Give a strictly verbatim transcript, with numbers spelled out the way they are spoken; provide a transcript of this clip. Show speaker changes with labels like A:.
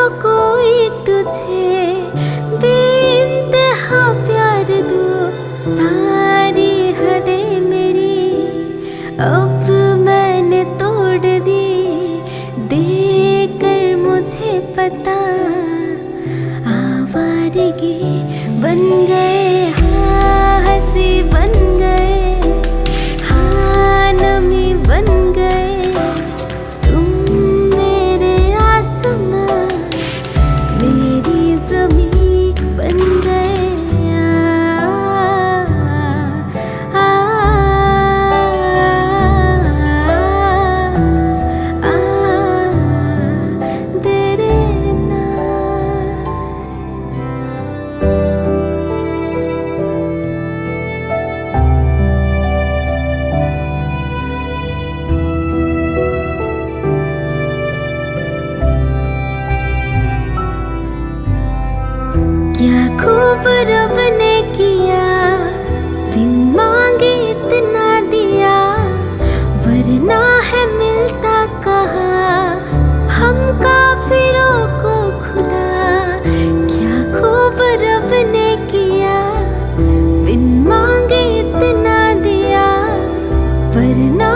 A: कोई तुझे बेइंतहा प्यार दूं, सारी हदें मेरी अब मैंने तोड़ दी, देकर मुझे पता आवारगी बन गए, हाँ हंसी बन गए, हाँ नमी बन गए, तुम मेरे आसमां मेरी ज़मीं बन गए। आ, आ, आ, आ, तेरे क्या खूब रब ने किया, बिन मांगे इतना दिया, वरना है मिलता कहाँ हम काफिरों को खुदा। क्या खूब रब ने किया, बिन मांगे इतना दिया, वरना